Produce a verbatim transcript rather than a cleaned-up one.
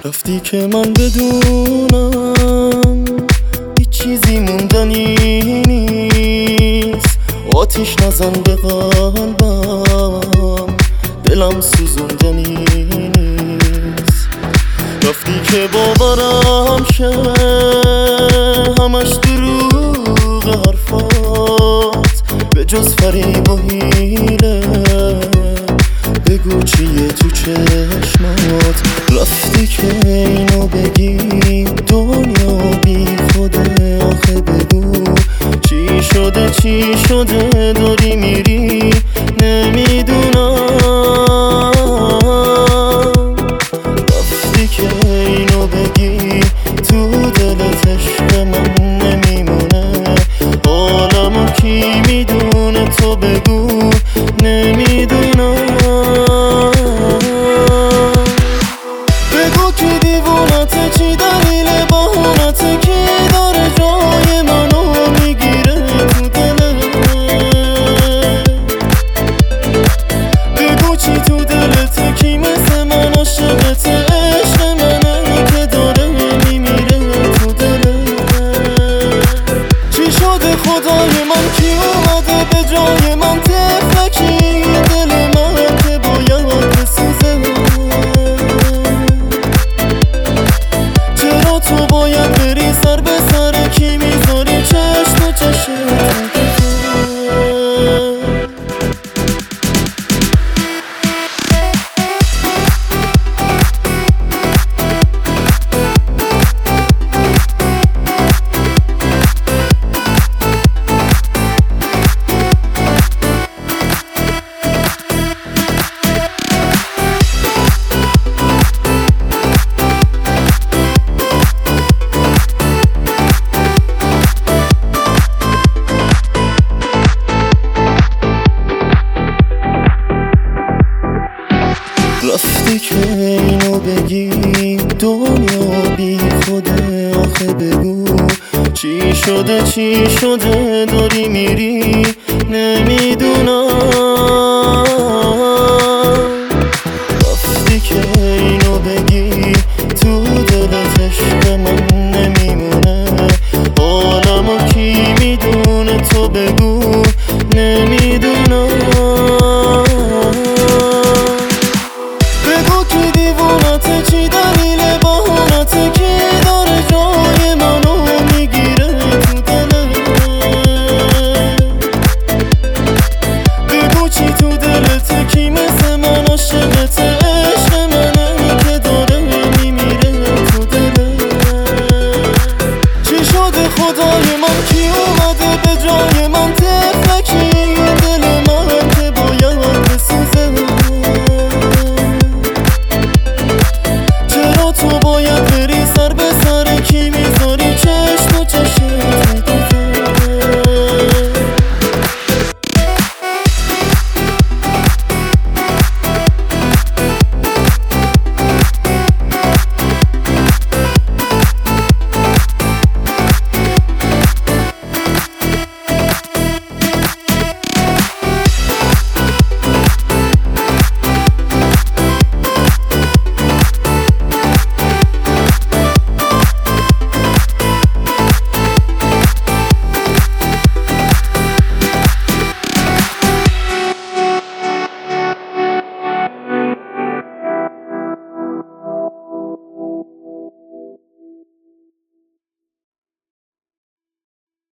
رفتی که من بدونم هیچ چیزی موندنی نیست. آتیش نزن به قلبم، دلم سوزوندنی نیست. رفتی که باورم شه همش دروغ حرفات، به جز فریب و حیله بگو چیه تو چشمات. رفتی که اینو بگی دنیا بی خوده، آخه بگو چی شده چی شده داری میری نمیدونم. رفتی که اینو بگی تو دلت عشق من نمیمونه، حالمو کی میدونه تو بگو نمیدونم. بگو کی دیوونته، چی دلیل بهونته، کی داره جای منو میگیره تو دلت. بگو چی تو دلته، کی مثل من عاشقته، عشق منه که داره میمیره تو دلت. چی شده خدای من، کی اومده به جای من، تفلکی دل من که باید بسوزه. چرا تو باید بری سر به سر کی میذاری چشم و چشم. رفتی که اینو بگی دنیا بی خوده، آخه بگو چی شده چی شده داری میری نمیدونم.